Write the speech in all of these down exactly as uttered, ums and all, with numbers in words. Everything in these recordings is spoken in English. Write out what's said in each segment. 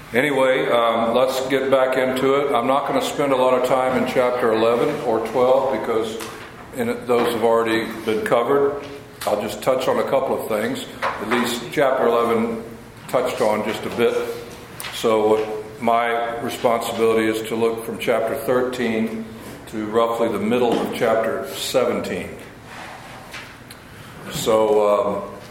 Anyway, um, let's get back into it. I'm not going to spend a lot of time in chapter eleven or twelve because in it, those have already been covered. I'll just touch on a couple of things. At least chapter eleven touched on just a bit. So my responsibility is to look from chapter thirteen to roughly the middle of chapter seventeen. So, um,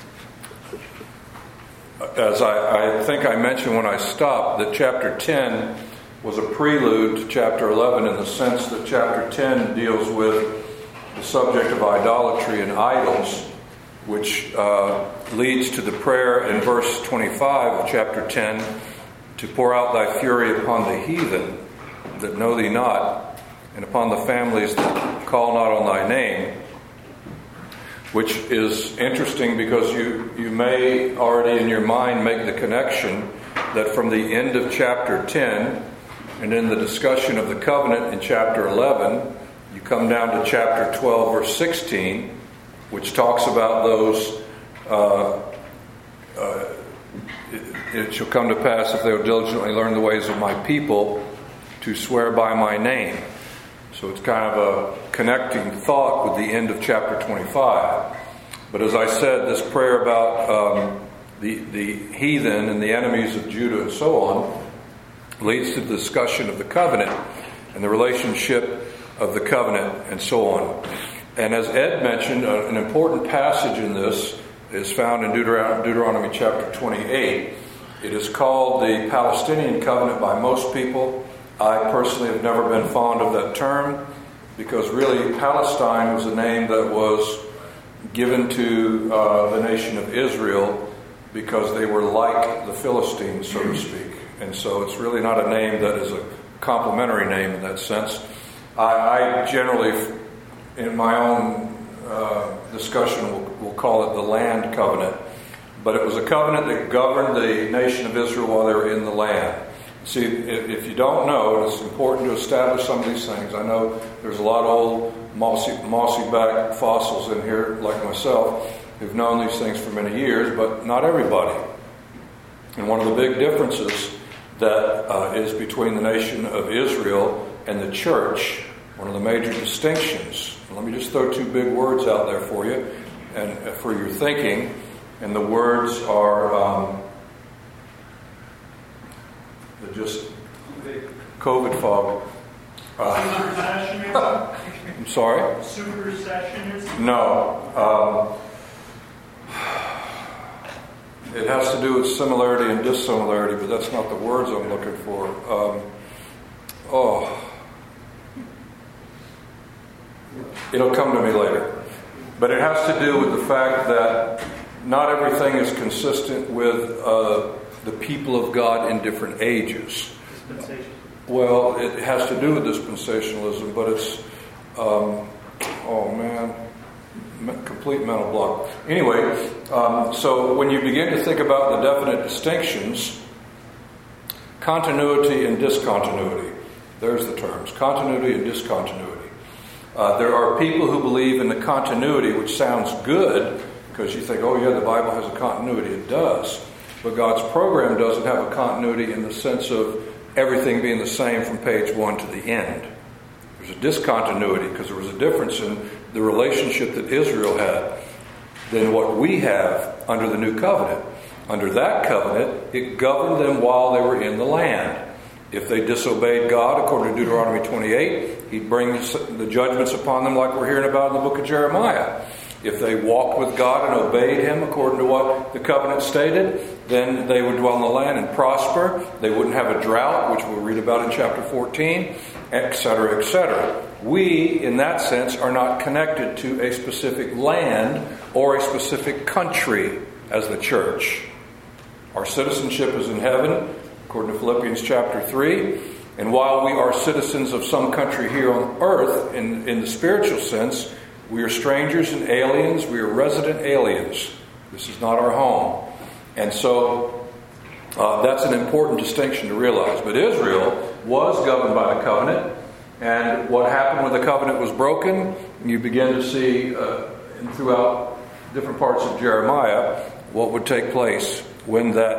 as I, I think I mentioned when I stopped, that chapter ten was a prelude to chapter eleven in the sense that chapter ten deals with the subject of idolatry and idols, which uh, leads to the prayer in verse twenty-five of chapter ten, to pour out thy fury upon the heathen that know thee not, and upon the families that call not on thy name. Which is interesting because you, you may already in your mind make the connection that from the end of chapter ten and in the discussion of the covenant in chapter eleven, you come down to chapter twelve verse sixteen, which talks about those uh, uh, it, it shall come to pass if they will diligently learn the ways of my people to swear by my name. So it's kind of a connecting thought with the end of chapter twenty-five. But as I said, this prayer about um, the, the heathen and the enemies of Judah and so on leads to the discussion of the covenant and the relationship of the covenant and so on. And as Ed mentioned, uh, an important passage in this is found in Deuteron- Deuteronomy chapter twenty-eight. It is called the Palestinian covenant by most people. I personally have never been fond of that term because really Palestine was a name that was given to uh, the nation of Israel because they were like the Philistines, so to speak. And so it's really not a name that is a complimentary name in that sense. I, I generally, in my own uh, discussion, will, will call it the land covenant. But it was a covenant that governed the nation of Israel while they were in the land. See, if you don't know, and it's important to establish some of these things. I know there's a lot of old mossy, mossy-backed fossils in here, like myself, who've known these things for many years, but not everybody. And one of the big differences that uh, is between the nation of Israel and the church, one of the major distinctions. Let me just throw two big words out there for you and for your thinking. And the words are... Um, just COVID fog. Uh, I'm sorry? Supersessionism? No. Um, it has to do with similarity and dissimilarity, but that's not the words I'm looking for. Um, oh. It'll come to me later. But it has to do with the fact that not everything is consistent with uh, the people of God in different ages. Well, it has to do with dispensationalism, but it's, um, oh man, complete mental block. Anyway, um, so when you begin to think about the definite distinctions, continuity and discontinuity, there's the terms, continuity and discontinuity. Uh, there are people who believe in the continuity, which sounds good, because you think, oh yeah, the Bible has a continuity. It does. But God's program doesn't have a continuity in the sense of everything being the same from page one to the end. There's a discontinuity because there was a difference in the relationship that Israel had than what we have under the new covenant. Under that covenant, it governed them while they were in the land. If they disobeyed God, according to Deuteronomy twenty-eight, He'd bring the judgments upon them like we're hearing about in the book of Jeremiah. If they walked with God and obeyed Him according to what the covenant stated, then they would dwell in the land and prosper. They wouldn't have a drought, which we'll read about in chapter fourteen, et cetera, et cetera. We, in that sense, are not connected to a specific land or a specific country as the church. Our citizenship is in heaven, according to Philippians chapter three. And while we are citizens of some country here on earth, in, in the spiritual sense, we are strangers and aliens. We are resident aliens. This is not our home. And so uh, that's an important distinction to realize. But Israel was governed by the covenant. And what happened when the covenant was broken, you begin to see uh, throughout different parts of Jeremiah what would take place when that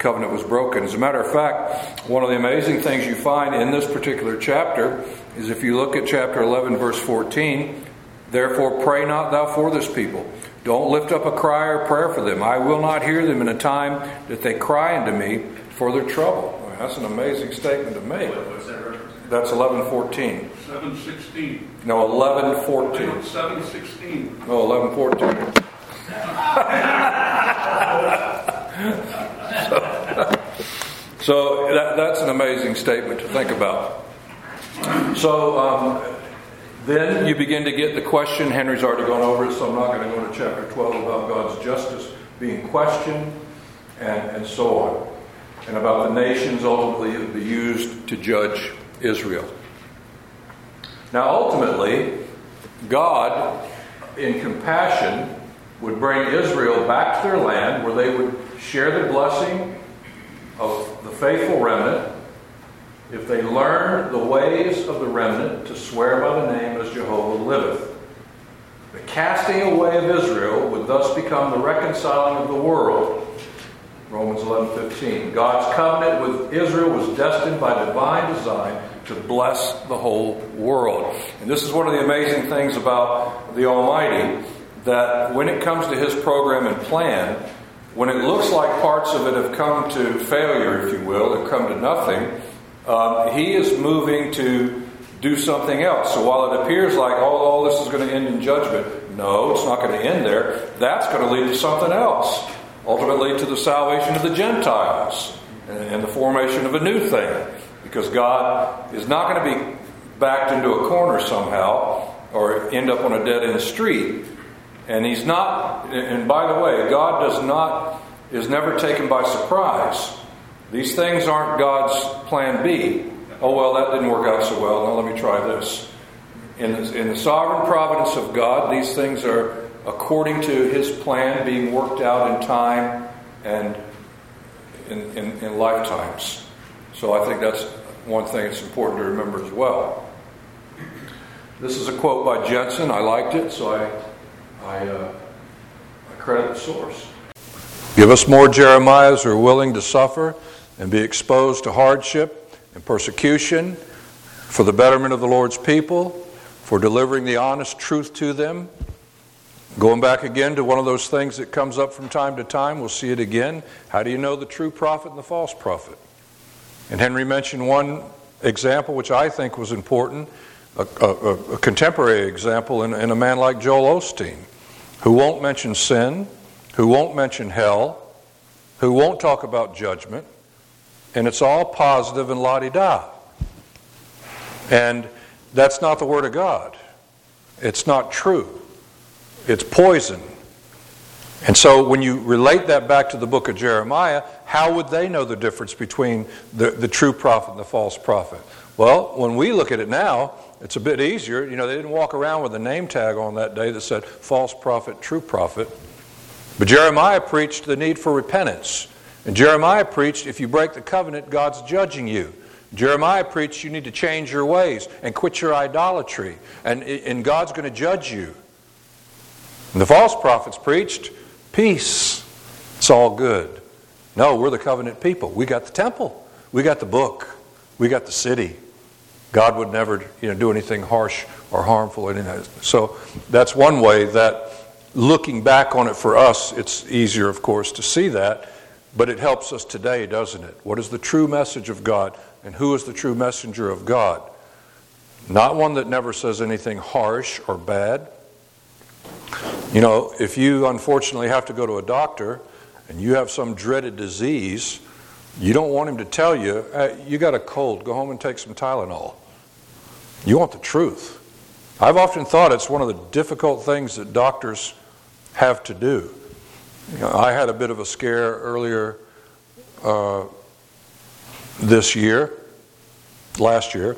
covenant was broken. As a matter of fact, one of the amazing things you find in this particular chapter is if you look at chapter eleven, verse fourteen, therefore pray not thou for this people. Don't lift up a cry or prayer for them. I will not hear them in a time that they cry unto me for their trouble. I mean, that's an amazing statement to make. What's that reference? That's eleven fourteen. seven sixteen. No, eleven fourteen. seven sixteen. No, eleven fourteen. so so that, that's an amazing statement to think about. So um, then you begin to get the question. Henry's already gone over it, so I'm not going to go to chapter twelve about God's justice being questioned and, and so on. And about the nations ultimately that would be used to judge Israel. Now ultimately, God, in compassion, would bring Israel back to their land where they would share the blessing of the faithful remnant if they learned the ways of the remnant to swear by the name as Jehovah liveth. The casting away of Israel would thus become the reconciling of the world. Romans eleven fifteen. God's covenant with Israel was destined by divine design to bless the whole world. And this is one of the amazing things about the Almighty, that when it comes to His program and plan, when it looks like parts of it have come to failure, if you will, have come to nothing, uh, He is moving to do something else. So while it appears like, oh, all this is going to end in judgment, no, it's not going to end there. That's going to lead to something else. Ultimately to the salvation of the Gentiles and the formation of a new thing. Because God is not going to be backed into a corner somehow or end up on a dead-end street. And He's not, and by the way, God does not, is never taken by surprise. These things aren't God's plan B. Oh, well, that didn't work out so well. Now let me try this. In the, in the sovereign providence of God, these things are according to His plan being worked out in time and in, in, in lifetimes. So I think that's one thing that's important to remember as well. This is a quote by Jensen. I liked it, so I, I, uh, I credit the source. Give us more Jeremiahs who are willing to suffer and be exposed to hardship and persecution for the betterment of the Lord's people, for delivering the honest truth to them. Going back again to one of those things that comes up from time to time, we'll see it again. How do you know the true prophet and the false prophet? And Henry mentioned one example which I think was important, a, a, a contemporary example in, in a man like Joel Osteen, who won't mention sin, who won't mention hell, who won't talk about judgment, and it's all positive and la-di-da. And that's not the Word of God. It's not true. It's poison. And so when you relate that back to the book of Jeremiah, how would they know the difference between the, the true prophet and the false prophet? Well, when we look at it now, it's a bit easier. You know, they didn't walk around with a name tag on that day that said false prophet, true prophet. But Jeremiah preached the need for repentance. And Jeremiah preached, if you break the covenant, God's judging you. Jeremiah preached, you need to change your ways and quit your idolatry. And, and God's going to judge you. And the false prophets preached, peace, it's all good. No, we're the covenant people. We got the temple. We got the book. We got the city. God would never, you know, do anything harsh or harmful. So that's one way that looking back on it for us, it's easier, of course, to see that. But it helps us today, doesn't it? What is the true message of God? And who is the true messenger of God? Not one that never says anything harsh or bad. You know, if you unfortunately have to go to a doctor and you have some dreaded disease, you don't want him to tell you, hey, you got a cold, go home and take some Tylenol. You want the truth. I've often thought it's one of the difficult things that doctors have to do. You know, I had a bit of a scare earlier uh, this year, last year,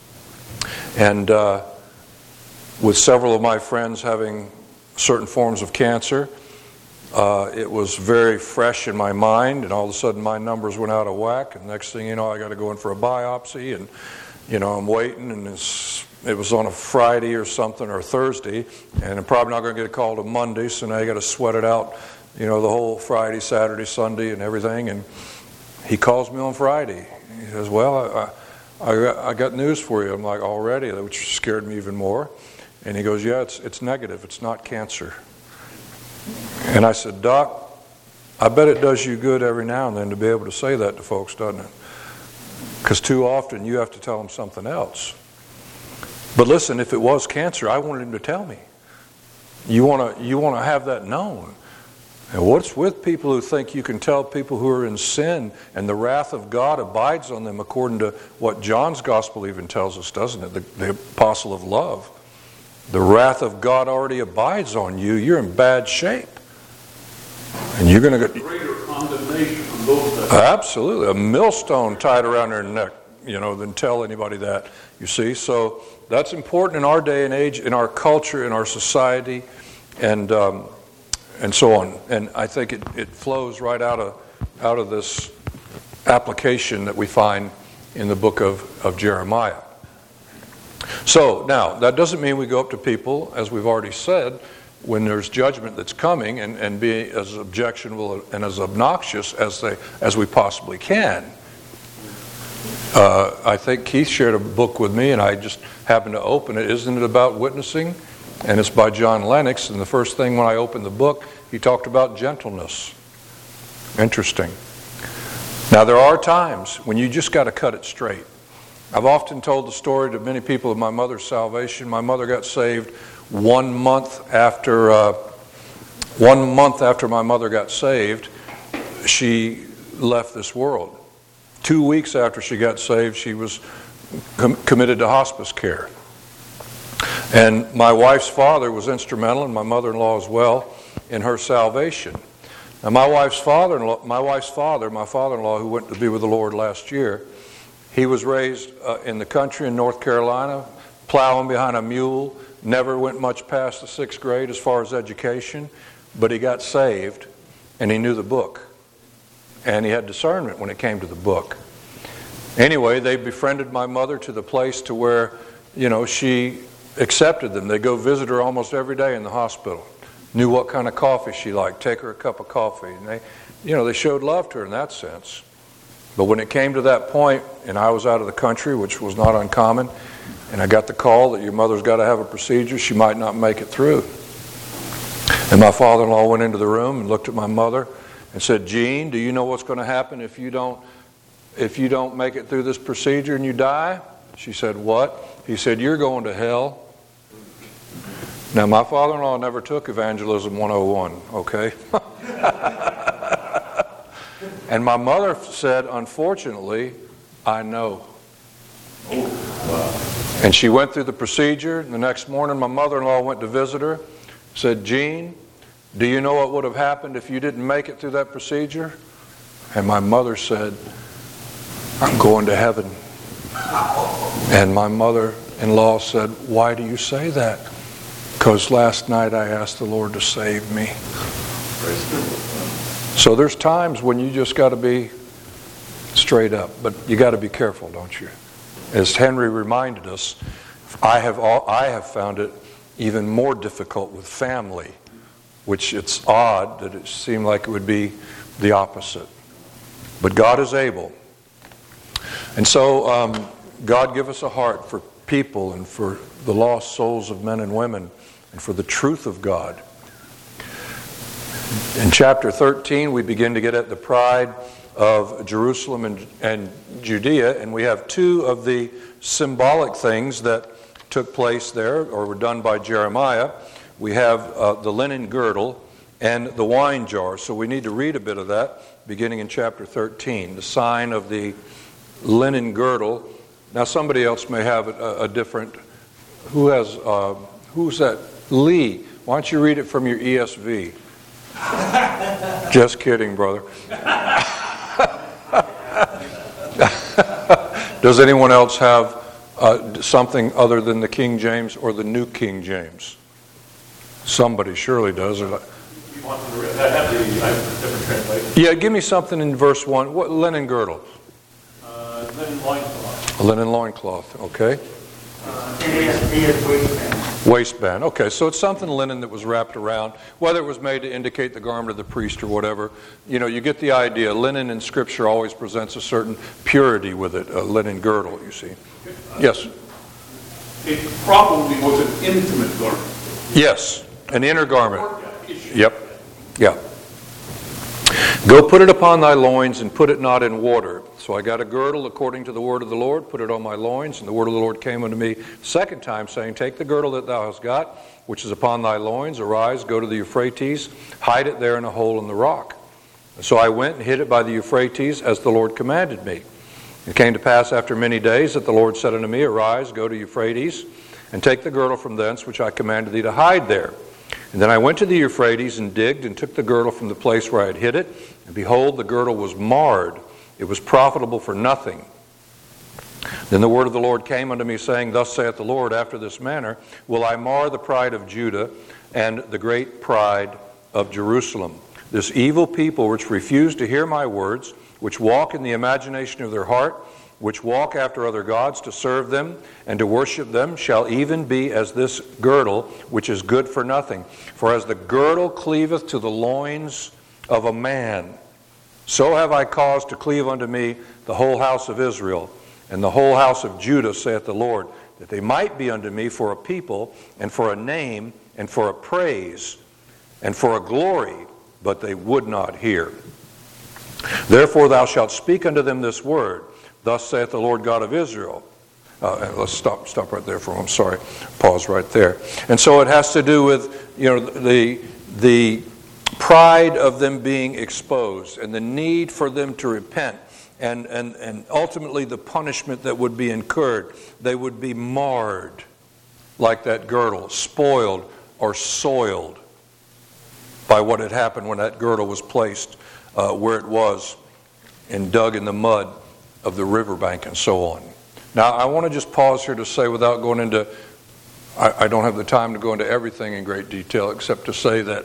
and uh, with several of my friends having certain forms of cancer, uh, it was very fresh in my mind, and all of a sudden my numbers went out of whack, and next thing you know, I got to go in for a biopsy, and you know, I'm waiting, and it's, it was on a Friday or something, or Thursday, and I'm probably not going to get a call till Monday, so now you got to sweat it out, you know, the whole Friday, Saturday, Sunday, and everything, and he calls me on Friday. He says, well, I, I, I got news for you. I'm like, already? Which scared me even more. And he goes, yeah, it's, it's negative. It's not cancer. And I said, Doc, I bet it does you good every now and then to be able to say that to folks, doesn't it? Because too often you have to tell them something else. But listen, if it was cancer, I wanted him to tell me. You want to you want to have that known. And what's with people who think you can tell people who are in sin and the wrath of God abides on them, according to what John's gospel even tells us, doesn't it? The, the apostle of love. The wrath of God already abides on you. You're in bad shape. And you're going to get greater condemnation on those that absolutely a millstone tied around their neck, you know, than tell anybody that. You see, so that's important in our day and age, in our culture, in our society, and um, and so on. And I think it, it flows right out of out of this application that we find in the book of, of Jeremiah. So now that doesn't mean we go up to people, as we've already said, when there's judgment that's coming, and, and be as objectionable and as obnoxious as they as we possibly can. Uh, I think Keith shared a book with me, and I just happened to open it. Isn't it about witnessing? And it's by John Lennox. And the first thing when I opened the book, he talked about gentleness. Interesting. Now there are times when you just got to cut it straight. I've often told the story to many people of my mother's salvation. My mother got saved one month after uh, one month after my mother got saved. She left this world. Two weeks after she got saved, she was com- committed to hospice care. And my wife's father was instrumental, and my mother-in-law as well, in her salvation. Now, my wife's father-in-law, my wife's father, my father-in-law, who went to be with the Lord last year, he was raised uh, in the country in North Carolina, plowing behind a mule, never went much past the sixth grade as far as education, but he got saved, and he knew the book. And he had discernment when it came to the book. Anyway, they befriended my mother to the place to where, you know, she accepted them. They go visit her almost every day in the hospital. Knew what kind of coffee she liked. Take her a cup of coffee. And they, you know, they showed love to her in that sense. But when it came to that point, and I was out of the country, which was not uncommon, and I got the call that your mother's got to have a procedure, she might not make it through. And my father-in-law went into the room and looked at my mother and said, Jean, do you know what's going to happen if you don't if you don't make it through this procedure and you die? She said, what? He said, you're going to hell. Now, my father-in-law never took Evangelism one oh one, okay? And my mother said, unfortunately, I know. And she went through the procedure. And the next morning, my mother-in-law went to visit her, said, Jean, do you know what would have happened if you didn't make it through that procedure? And my mother said, I'm going to heaven. And my mother-in-law said, why do you say that? Because last night I asked the Lord to save me. So there's times when you just got to be straight up, but you got to be careful, don't you? As Henry reminded us, I have all, I have found it even more difficult with family, which it's odd that it seemed like it would be the opposite. But God is able. And so um, God give us a heart for people and for the lost souls of men and women and for the truth of God. In chapter thirteen, we begin to get at the pride of Jerusalem and, and Judea, and we have two of the symbolic things that took place there or were done by Jeremiah. We have uh, the linen girdle and the wine jar. So we need to read a bit of that beginning in chapter thirteen. The sign of the linen girdle. Now somebody else may have a, a different. Who has? Uh, who's that? Lee. Why don't you read it from your E S V? Just kidding, brother. Does anyone else have uh, something other than the King James or the New King James? Somebody surely does. Or like, you want to read, I have the, I have the different translations. yeah, give me something in verse one. What linen girdle? Uh, linen loincloth. A linen loincloth, okay. Uh, N A S B is waistband. Waistband. Okay, so it's something linen that was wrapped around, whether it was made to indicate the garment of the priest or whatever. You know, you get the idea. Linen in Scripture always presents a certain purity with it, a linen girdle, you see. Yes? It probably was an intimate garment. Yes, an inner garment. Issue. Yep, yeah. Go put it upon thy loins and put it not in water. So I got a girdle according to the word of the Lord, put it on my loins, and the word of the Lord came unto me second time, saying, take the girdle that thou hast got, which is upon thy loins, arise, go to the Euphrates, hide it there in a hole in the rock. And so I went and hid it by the Euphrates as the Lord commanded me. It came to pass after many days that the Lord said unto me, arise, go to Euphrates, and take the girdle from thence, which I commanded thee to hide there. And then I went to the Euphrates and digged and took the girdle from the place where I had hid it. And behold, the girdle was marred. It was profitable for nothing. Then the word of the Lord came unto me, saying, thus saith the Lord, after this manner will I mar the pride of Judah and the great pride of Jerusalem. This evil people which refuse to hear my words, which walk in the imagination of their heart, which walk after other gods to serve them and to worship them, shall even be as this girdle, which is good for nothing. For as the girdle cleaveth to the loins of a man, so have I caused to cleave unto me the whole house of Israel, and the whole house of Judah, saith the Lord, that they might be unto me for a people, and for a name, and for a praise, and for a glory, but they would not hear. Therefore thou shalt speak unto them this word, thus saith the Lord God of Israel. Uh, let's stop stop right there for a moment. I'm sorry. Pause right there. And so it has to do with, you know, the the pride of them being exposed and the need for them to repent and, and, and ultimately the punishment that would be incurred. They would be marred like that girdle, spoiled or soiled by what had happened when that girdle was placed uh, where it was and dug in the mud of the riverbank and so on. Now, I want to just pause here to say, without going into, I, I don't have the time to go into everything in great detail, except to say that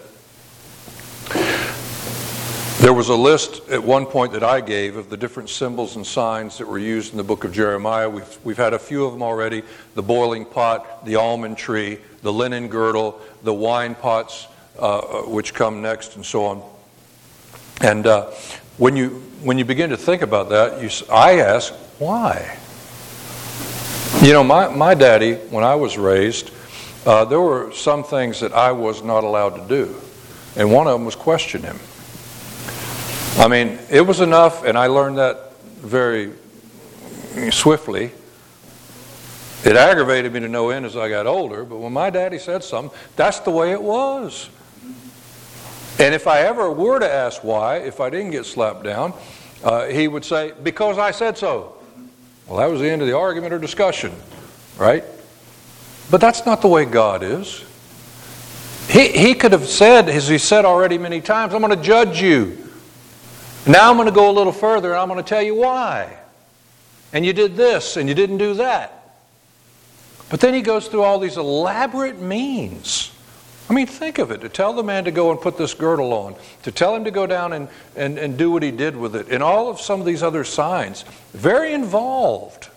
there was a list at one point that I gave of the different symbols and signs that were used in the book of Jeremiah. We've, we've had a few of them already: the boiling pot, the almond tree, the linen girdle, the wine pots, uh, which come next, and so on. And uh, when you when you begin to think about that, you, I ask, why? You know, my, my daddy, when I was raised, uh, there were some things that I was not allowed to do. And one of them was question him. I mean, it was enough, and I learned that very swiftly. It aggravated me to no end as I got older, but when my daddy said something, that's the way it was. And if I ever were to ask why, if I didn't get slapped down, uh, he would say, because I said so. Well, that was the end of the argument or discussion, right? But that's not the way God is. He, he could have said, as he said already many times, I'm going to judge you. Now I'm going to go a little further and I'm going to tell you why. And you did this and you didn't do that. But then he goes through all these elaborate means. I mean, think of it. To tell the man to go and put this girdle on, to tell him to go down and, and, and do what he did with it, and all of some of these other signs, very involved.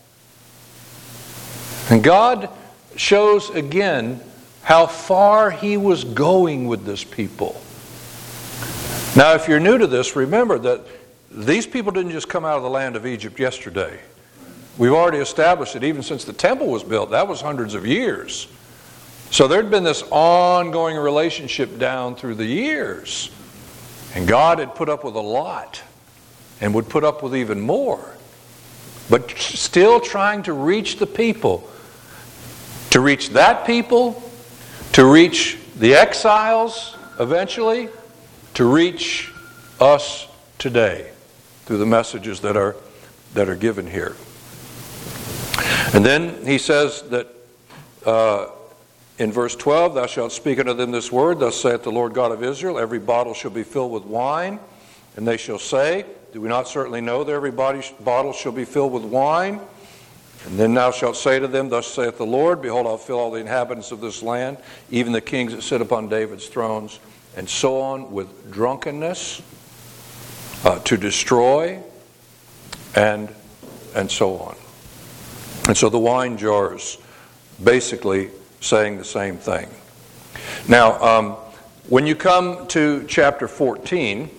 And God shows again how far he was going with this people. Now, if you're new to this, remember that these people didn't just come out of the land of Egypt yesterday. We've already established it even since the temple was built. That was hundreds of years. So there'd been this ongoing relationship down through the years. And God had put up with a lot and would put up with even more. But still trying to reach the people. To reach that people, to reach the exiles eventually, to reach us today through the messages that are that are given here. And then he says that uh, in verse twelve, thou shalt speak unto them this word, thus saith the Lord God of Israel, every bottle shall be filled with wine, and they shall say, do we not certainly know that every bottle shall be filled with wine? And then thou shalt say to them, thus saith the Lord, behold, I'll fill all the inhabitants of this land, even the kings that sit upon David's thrones, and so on, with drunkenness, uh, to destroy, and and so on. And so the wine jars basically saying the same thing. Now, um, when you come to chapter fourteen,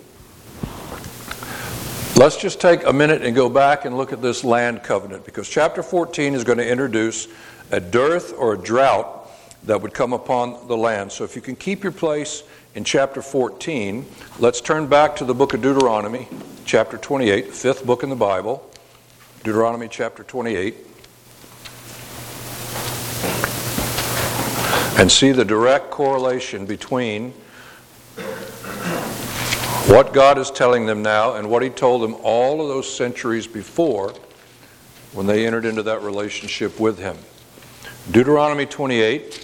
let's just take a minute and go back and look at this land covenant, because chapter fourteen is going to introduce a dearth or a drought that would come upon the land. So if you can keep your place in chapter fourteen, let's turn back to the book of Deuteronomy, chapter twenty-eight, the fifth book in the Bible. Deuteronomy chapter twenty-eight. And see the direct correlation between what God is telling them now and what He told them all of those centuries before when they entered into that relationship with Him. Deuteronomy twenty-eight,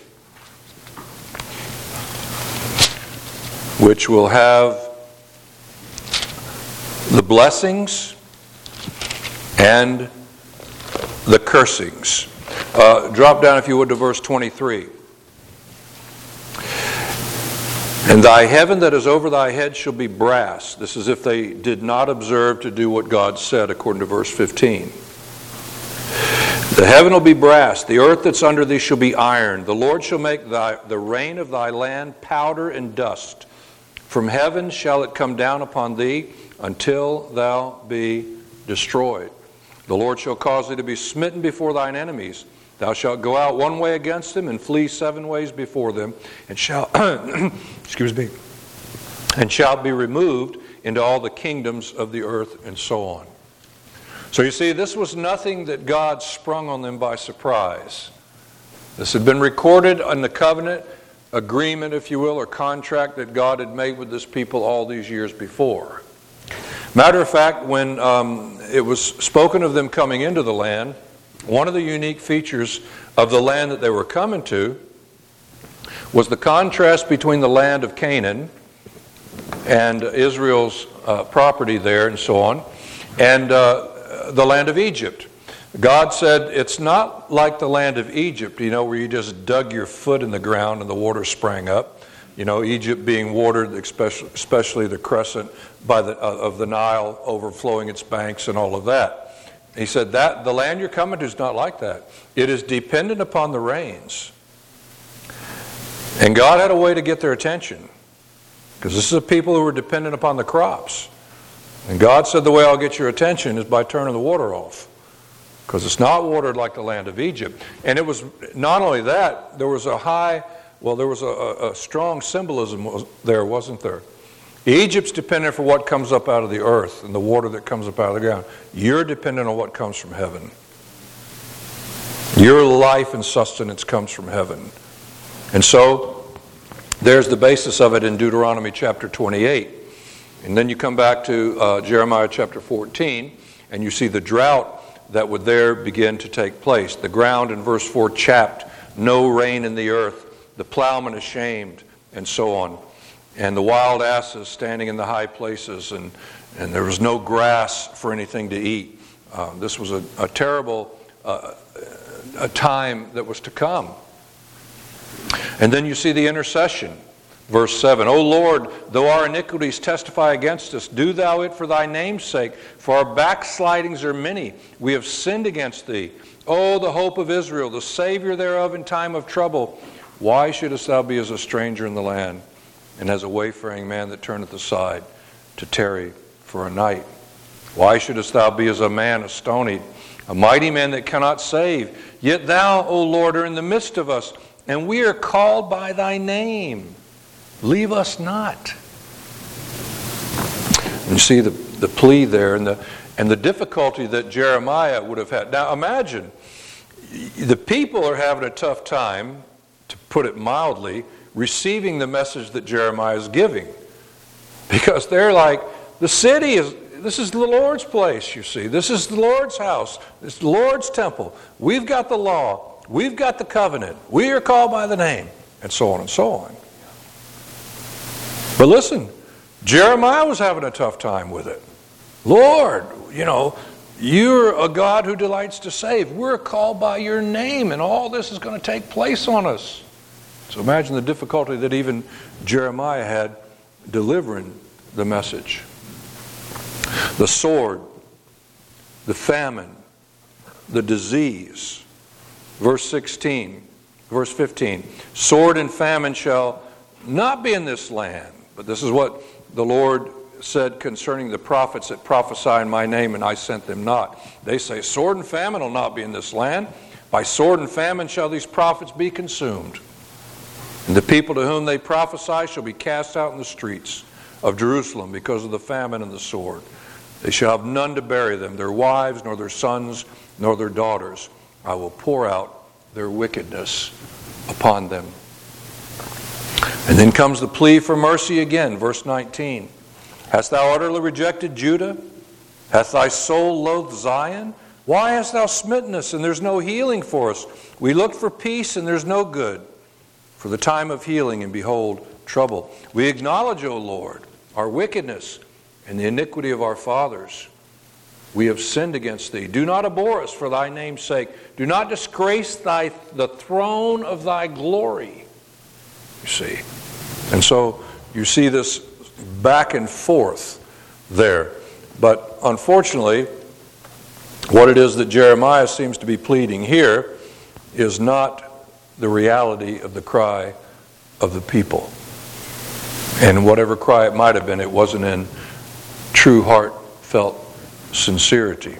which will have the blessings and the cursings. Uh, drop down, if you would, to verse twenty-three. And thy heaven that is over thy head shall be brass. This is if they did not observe to do what God said, according to verse fifteen. The heaven will be brass, the earth that's under thee shall be iron. The Lord shall make thy, the rain of thy land powder and dust. From heaven shall it come down upon thee until thou be destroyed. The Lord shall cause thee to be smitten before thine enemies. Thou shalt go out one way against them and flee seven ways before them, and shall excuse me, and shalt be removed into all the kingdoms of the earth, and so on. So you see, this was nothing that God sprung on them by surprise. This had been recorded in the covenant agreement, if you will, or contract that God had made with this people all these years before. Matter of fact, when um, it was spoken of them coming into the land, one of the unique features of the land that they were coming to was the contrast between the land of Canaan and Israel's uh, property there and so on, and uh, the land of Egypt. God said, it's not like the land of Egypt, you know, where you just dug your foot in the ground and the water sprang up. You know, Egypt being watered, especially, especially the crescent by the, uh, of the Nile overflowing its banks and all of that. He said that the land you're coming to is not like that. It is dependent upon the rains. And God had a way to get their attention, because this is a people who were dependent upon the crops. And God said the way I'll get your attention is by turning the water off, because it's not watered like the land of Egypt. And it was not only that, there was a high, well, there was a, a strong symbolism there, wasn't there? Egypt's dependent for what comes up out of the earth and the water that comes up out of the ground. You're dependent on what comes from heaven. Your life and sustenance comes from heaven. And so, there's the basis of it in Deuteronomy chapter twenty-eight. And then you come back to uh, Jeremiah chapter fourteen, and you see the drought that would there begin to take place. The ground in verse four chapped, no rain in the earth, the plowman ashamed, and so on. And the wild asses standing in the high places, and, and there was no grass for anything to eat. Uh, this was a, a terrible uh, a time that was to come. And then you see the intercession. Verse seven, O Lord, though our iniquities testify against us, do thou it for thy name's sake, for our backslidings are many. We have sinned against thee. O the hope of Israel, the Savior thereof in time of trouble. Why shouldest thou be as a stranger in the land, and as a wayfaring man that turneth aside to tarry for a night? Why shouldest thou be as a man astonied, a mighty man that cannot save? Yet thou, O Lord, are in the midst of us, and we are called by thy name. Leave us not. And you see the, the plea there and the, and the difficulty that Jeremiah would have had. Now imagine, the people are having a tough time, to put it mildly, receiving the message that Jeremiah is giving. Because they're like, the city is, this is the Lord's place, you see. This is the Lord's house. This is the Lord's temple. We've got the law. We've got the covenant. We are called by the name. And so on and so on. But listen, Jeremiah was having a tough time with it. Lord, you know, you're a God who delights to save. We're called by your name, and all this is going to take place on us. So imagine the difficulty that even Jeremiah had delivering the message. The sword, the famine, the disease. Verse sixteen, Verse fifteen, sword and famine shall not be in this land. But this is what the Lord said concerning the prophets that prophesy in my name, and I sent them not. They say, sword and famine will not be in this land. By sword and famine shall these prophets be consumed. And the people to whom they prophesy shall be cast out in the streets of Jerusalem because of the famine and the sword. They shall have none to bury them, their wives, nor their sons, nor their daughters. I will pour out their wickedness upon them. And then comes the plea for mercy again, verse nineteen. Hast thou utterly rejected Judah? Hath thy soul loathed Zion? Why hast thou smitten us, and there's no healing for us? We looked for peace, and there's no good. For the time of healing, and behold, trouble. We acknowledge, O Lord, our wickedness and the iniquity of our fathers. We have sinned against thee. Do not abhor us for thy name's sake. Do not disgrace thy the throne of thy glory. You see. And so you see this back and forth there. But unfortunately, what it is that Jeremiah seems to be pleading here is not the reality of the cry of the people. And whatever cry it might have been, it wasn't in true heartfelt sincerity.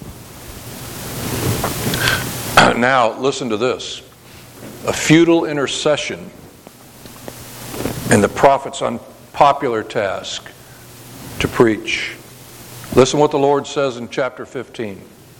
Now, listen to this. A futile intercession and the prophet's unpopular task to preach. Listen what the Lord says in chapter fifteen.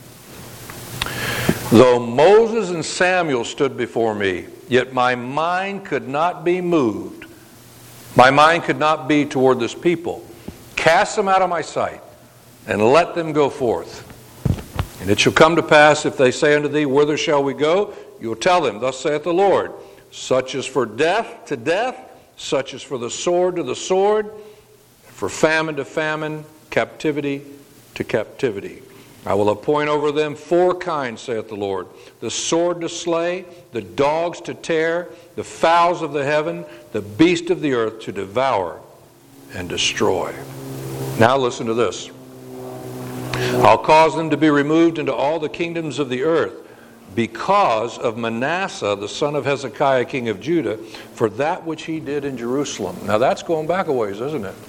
Though Moses and Samuel stood before me, yet my mind could not be moved. My mind could not be toward this people. Cast them out of my sight, and let them go forth. And it shall come to pass, if they say unto thee, whither shall we go? You will tell them, thus saith the Lord, such is for death to death, such is for the sword to the sword, for famine to famine, captivity to captivity. I will appoint over them four kinds, saith the Lord, the sword to slay, the dogs to tear, the fowls of the heaven, the beast of the earth to devour and destroy. Now listen to this. I'll cause them to be removed into all the kingdoms of the earth because of Manasseh, the son of Hezekiah, king of Judah, for that which he did in Jerusalem. Now that's going back a ways, isn't it?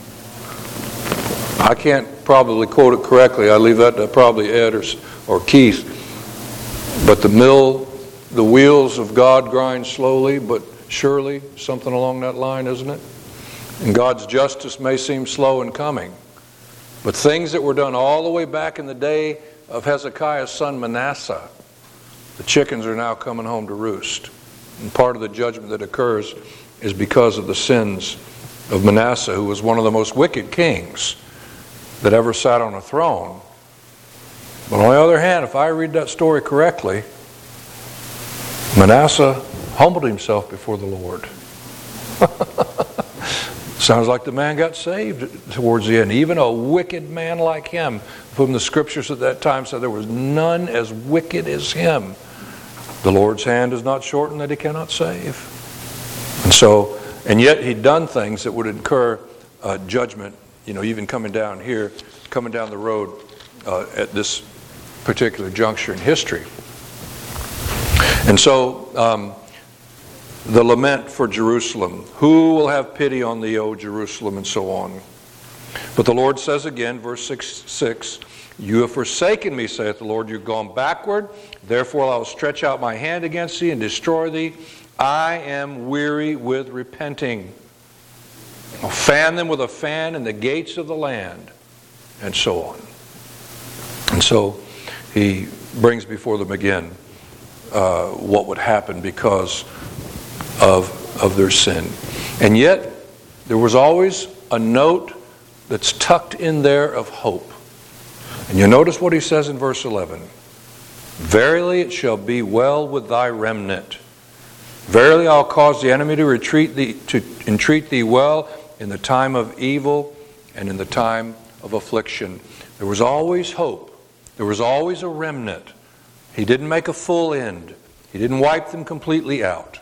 I can't probably quote it correctly. I leave that to probably Ed or, or Keith. But the mill, the wheels of God grind slowly but surely, something along that line, isn't it? And God's justice may seem slow in coming. But things that were done all the way back in the day of Hezekiah's son Manasseh, the chickens are now coming home to roost. And part of the judgment that occurs is because of the sins of Manasseh, who was one of the most wicked kings that ever sat on a throne. But on the other hand, if I read that story correctly, Manasseh humbled himself before the Lord. Sounds like the man got saved towards the end. Even a wicked man like him, whom the scriptures at that time said there was none as wicked as him. The Lord's hand is not shortened that he cannot save. And so, and yet he'd done things that would incur uh, judgment, you know, even coming down here, coming down the road uh, at this particular juncture in history. And so, um, the lament for Jerusalem. Who will have pity on thee, O Jerusalem, and so on. But the Lord says again, verse six, six, you have forsaken me, saith the Lord. You've gone backward. Therefore I will stretch out my hand against thee and destroy thee. I am weary with repenting. I'll fan them with a fan in the gates of the land, and so on. And so he brings before them again uh, what would happen because of, of their sin. And yet, there was always a note that's tucked in there of hope. And you notice what he says in verse eleven. Verily it shall be well with thy remnant. Verily I'll cause the enemy to retreat thee, to entreat thee well in the time of evil and in the time of affliction. There was always hope. There was always a remnant. He didn't make a full end. He didn't wipe them completely out.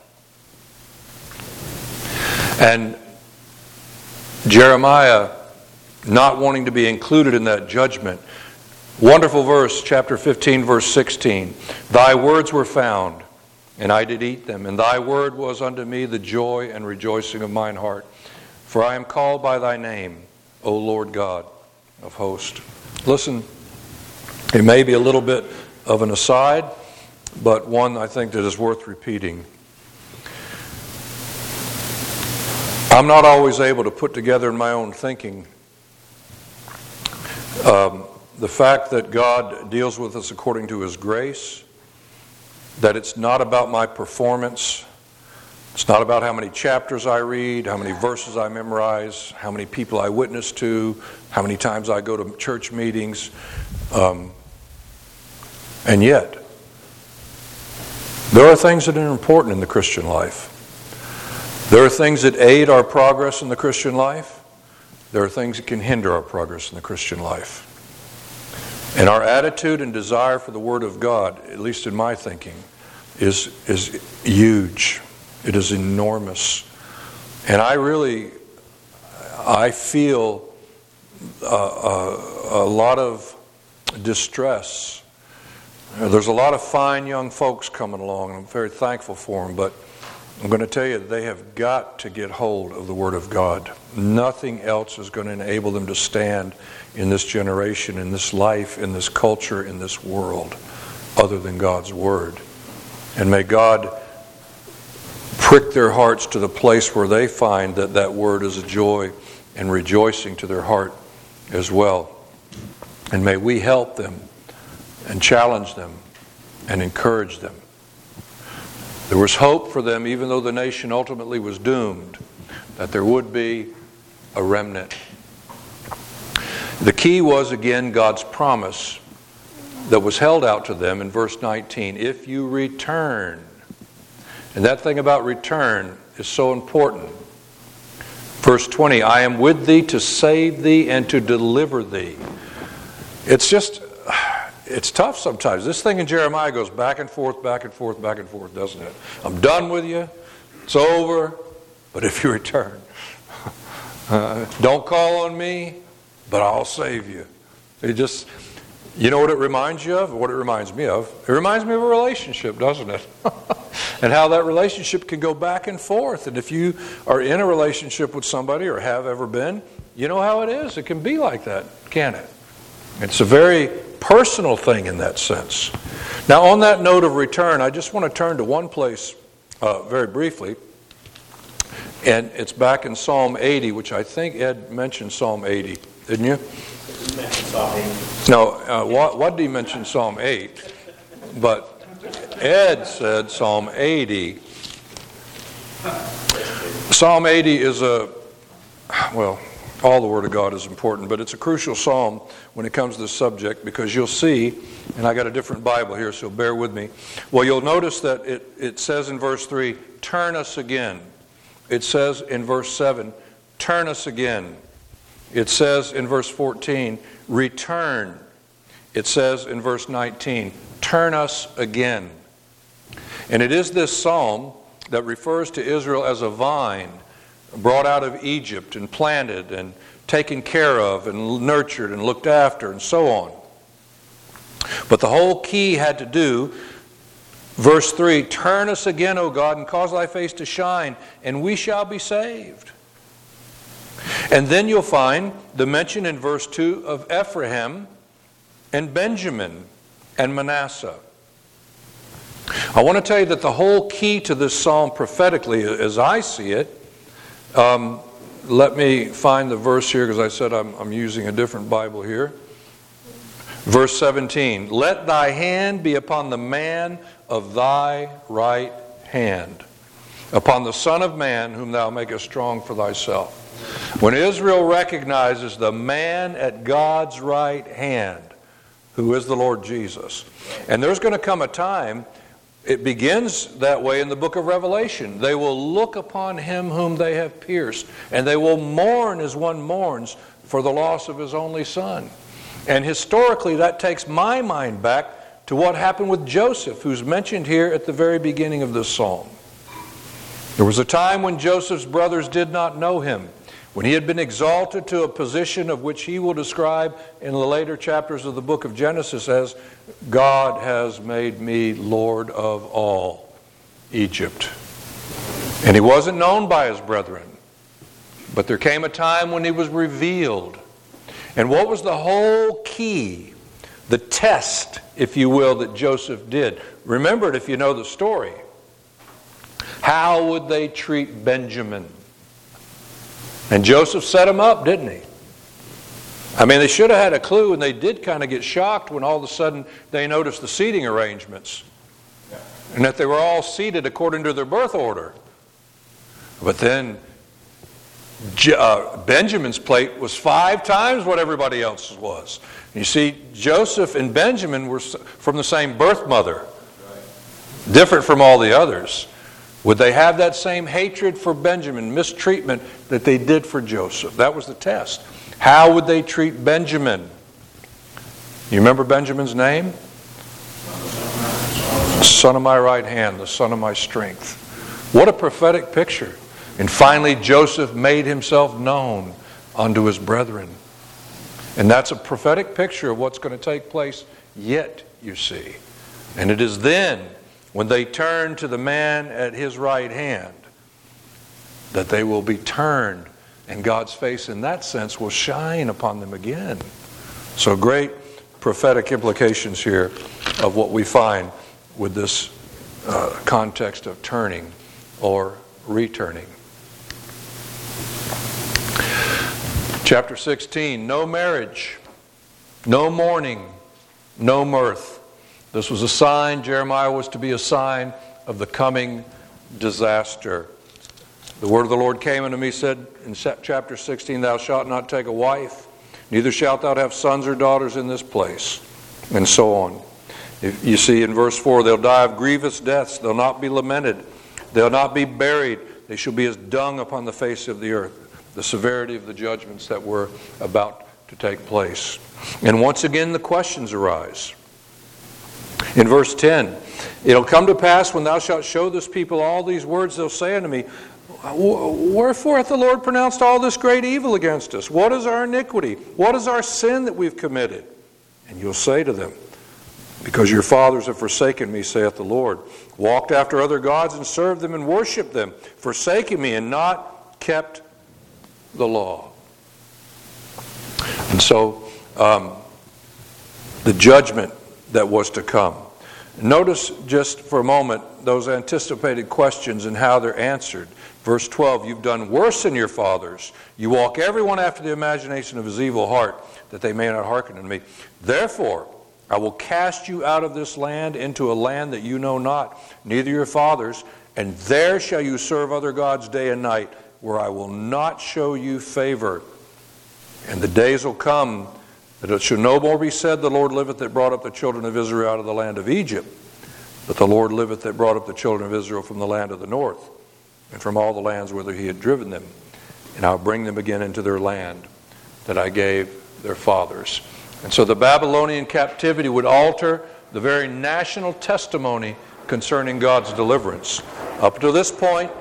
And Jeremiah, not wanting to be included in that judgment, wonderful verse, chapter fifteen, verse sixteen. Thy words were found, and I did eat them. And thy word was unto me the joy and rejoicing of mine heart. For I am called by thy name, O Lord God of hosts. Listen, it may be a little bit of an aside, but one I think that is worth repeating. I'm not always able to put together in my own thinking um, the fact that God deals with us according to His grace, that it's not about my performance, it's not about how many chapters I read, how many verses I memorize, how many people I witness to, how many times I go to church meetings. Um, and yet, there are things that are important in the Christian life. There are things that aid our progress in the Christian life. There are things that can hinder our progress in the Christian life. And our attitude and desire for the Word of God, at least in my thinking, is, is huge. It is enormous. And I really, I feel a, a, a lot of distress. There's a lot of fine young folks coming along, and I'm very thankful for them, but I'm going to tell you, they have got to get hold of the Word of God. Nothing else is going to enable them to stand in this generation, in this life, in this culture, in this world, other than God's Word. And may God prick their hearts to the place where they find that that Word is a joy and rejoicing to their heart as well. And may we help them and challenge them and encourage them. There was hope for them, even though the nation ultimately was doomed, that there would be a remnant. The key was, again, God's promise that was held out to them in verse nineteen. If you return. And that thing about return is so important. Verse twenty, I am with thee to save thee and to deliver thee. It's just... It's tough sometimes. This thing in Jeremiah goes back and forth, back and forth, back and forth, doesn't it? I'm done with you. It's over. But if you return, uh, don't call on me, but I'll save you. It just, you know what it reminds you of? What it reminds me of? It reminds me of a relationship, doesn't it? And how that relationship can go back and forth. And if you are in a relationship with somebody or have ever been, you know how it is. It can be like that, can't it? It's a very personal thing in that sense. Now, on that note of return, I just want to turn to one place uh, very briefly. And it's back in Psalm eighty, which I think Ed mentioned Psalm eighty, didn't you? No, uh, what, what did he mention Psalm eight? But Ed said Psalm eighty. Psalm eighty is a, well, all the Word of God is important, but it's a crucial psalm when it comes to this subject, because you'll see, and I got a different Bible here, so bear with me. Well, you'll notice that it, it says in verse three, turn us again. It says in verse seven, turn us again. It says in verse fourteen, return. It says in verse nineteen, turn us again. And it is this psalm that refers to Israel as a vine brought out of Egypt and planted and taken care of and nurtured and looked after and so on. But the whole key had to do, verse three, turn us again, O God, and cause thy face to shine, and we shall be saved. And then you'll find the mention in verse two of Ephraim and Benjamin and Manasseh. I want to tell you that the whole key to this psalm prophetically, as I see it, Um, let me find the verse here, because I said I'm, I'm using a different Bible here. Verse seventeen, let thy hand be upon the man of thy right hand, upon the Son of Man whom thou makest strong for thyself. When Israel recognizes the man at God's right hand, who is the Lord Jesus, and there's going to come a time, it begins that way in the book of Revelation. They will look upon him whom they have pierced, and they will mourn as one mourns for the loss of his only son. And historically, that takes my mind back to what happened with Joseph, who's mentioned here at the very beginning of this psalm. There was a time when Joseph's brothers did not know him, when he had been exalted to a position of which he will describe in the later chapters of the book of Genesis as, God has made me Lord of all. Egypt. And he wasn't known by his brethren. But there came a time when he was revealed. And what was the whole key, the test, if you will, that Joseph did? Remember it if you know the story. How would they treat Benjamin? And Joseph set him up, didn't he? I mean, they should have had a clue, and they did kind of get shocked when all of a sudden they noticed the seating arrangements. And that they were all seated according to their birth order. But then uh, Benjamin's plate was five times what everybody else's was. You see, Joseph and Benjamin were from the same birth mother. Different from all the others. Would they have that same hatred for Benjamin, mistreatment that they did for Joseph? That was the test. How would they treat Benjamin? You remember Benjamin's name? Son of my right hand, the son of my strength. What a prophetic picture. And finally, Joseph made himself known unto his brethren. And that's a prophetic picture of what's going to take place yet, you see. And it is then, when they turn to the man at his right hand, that they will be turned, and God's face in that sense will shine upon them again. So great prophetic implications here of what we find with this uh, context of turning or returning. Chapter sixteen, no marriage, no mourning, no mirth. This was a sign, Jeremiah was to be a sign of the coming disaster. The word of the Lord came unto me, said in chapter sixteen, thou shalt not take a wife, neither shalt thou have sons or daughters in this place, and so on. If you see in verse four, they'll die of grievous deaths, they'll not be lamented, they'll not be buried, they shall be as dung upon the face of the earth. The severity of the judgments that were about to take place. And once again the questions arise. In verse ten, it'll come to pass when thou shalt show this people all these words, they'll say unto me, wherefore hath the Lord pronounced all this great evil against us? What is our iniquity? What is our sin that we've committed? And you'll say to them, because your fathers have forsaken me, saith the Lord, walked after other gods and served them and worshipped them, forsaking me and not kept the law. And so um, the judgment that was to come. Notice just for a moment those anticipated questions and how they're answered. Verse twelve, you've done worse than your fathers. You walk everyone after the imagination of his evil heart, that they may not hearken unto me. Therefore, I will cast you out of this land into a land that you know not, neither your fathers, and there shall you serve other gods day and night, where I will not show you favor. And the days will come that it shall no more be said, the Lord liveth that brought up the children of Israel out of the land of Egypt, but the Lord liveth that brought up the children of Israel from the land of the north, and from all the lands whither he had driven them. And I'll bring them again into their land that I gave their fathers. And so the Babylonian captivity would alter the very national testimony concerning God's deliverance. Up to this point,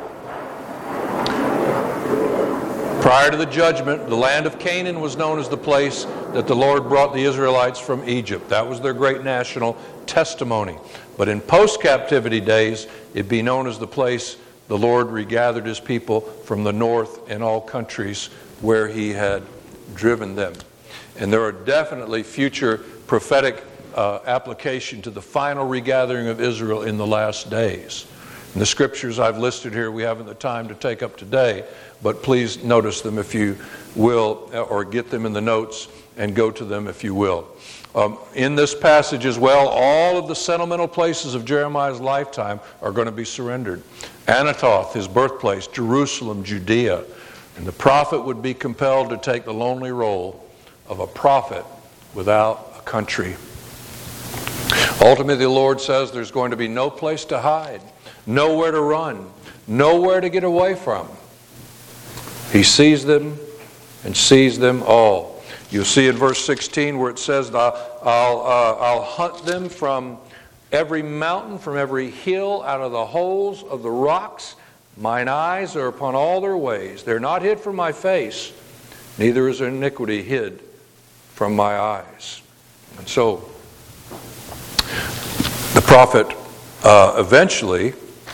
prior to the judgment, the land of Canaan was known as the place that the Lord brought the Israelites from Egypt. That was their great national testimony. But in post-captivity days, it'd be known as the place the Lord regathered his people from the north and all countries where he had driven them. And there are definitely future prophetic uh, application to the final regathering of Israel in the last days. And the scriptures I've listed here, we haven't the time to take up today, but please notice them if you will, or get them in the notes and go to them if you will. Um, in this passage as well, all of the sentimental places of Jeremiah's lifetime are going to be surrendered. Anathoth, his birthplace, Jerusalem, Judea. And the prophet would be compelled to take the lonely role of a prophet without a country. Ultimately, the Lord says there's going to be no place to hide, nowhere to run, nowhere to get away from. He sees them and sees them all. You'll see in verse sixteen where it says, I'll, I'll, uh, I'll hunt them from every mountain, from every hill, out of the holes of the rocks. Mine eyes are upon all their ways. They're not hid from my face, neither is their iniquity hid from my eyes. And so, the prophet uh, eventually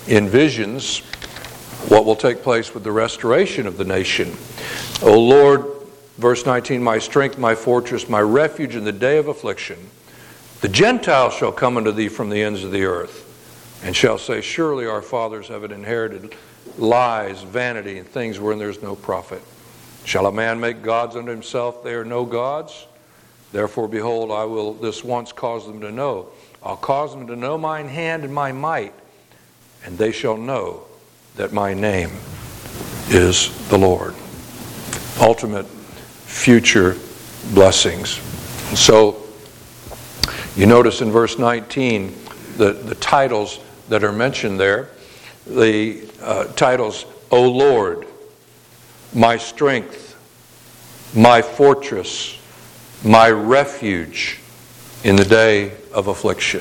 in visions what will take place with the restoration of the nation. O Lord, verse nineteen, my strength, my fortress, my refuge in the day of affliction. The Gentiles shall come unto thee from the ends of the earth, and shall say, surely our fathers have inherited lies, vanity, and things wherein there is no profit. Shall a man make gods unto himself? They are no gods. Therefore, behold, I will this once cause them to know. I'll cause them to know mine hand and my might, and they shall know that my name is the Lord. Ultimate future blessings. And so, you notice in verse nineteen the, the titles that are mentioned there. The uh, titles, O Lord, my strength, my fortress, my refuge in the day of affliction.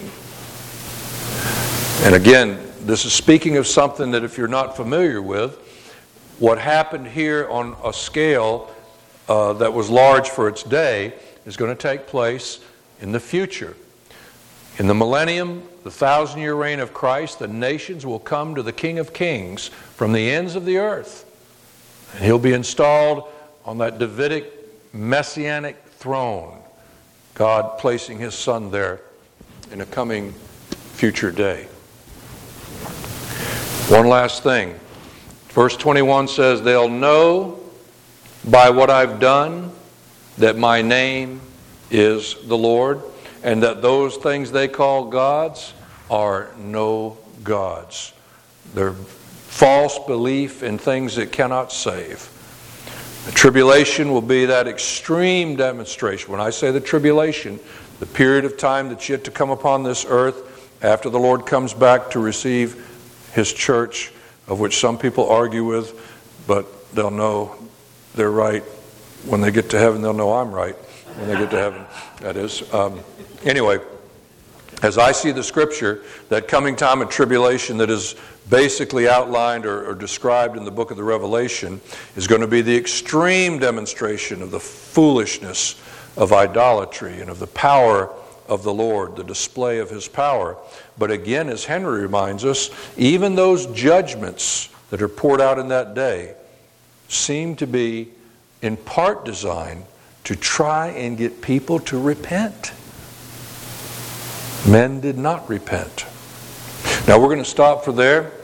And again, this is speaking of something that if you're not familiar with, what happened here on a scale uh, that was large for its day is going to take place in the future. In the millennium, the thousand-year reign of Christ, the nations will come to the King of Kings from the ends of the earth. And he'll be installed on that Davidic messianic throne, God placing his Son there in a coming future day. One last thing. Verse twenty-one says, they'll know by what I've done that my name is the Lord, and that those things they call gods are no gods. They're false belief in things that cannot save. The tribulation will be that extreme demonstration. When I say the tribulation, the period of time that's yet to come upon this earth after the Lord comes back to receive his church, of which some people argue with, but they'll know they're right. When they get to heaven, they'll know I'm right. When they get to heaven, that is. Um, anyway, as I see the scripture, that coming time of tribulation that is basically outlined or, or described in the book of the Revelation is going to be the extreme demonstration of the foolishness of idolatry and of the power of the Lord, the display of his power. But again, as Henry reminds us, even those judgments that are poured out in that day seem to be in part designed to try and get people to repent. Men did not repent. Now we're going to stop for there.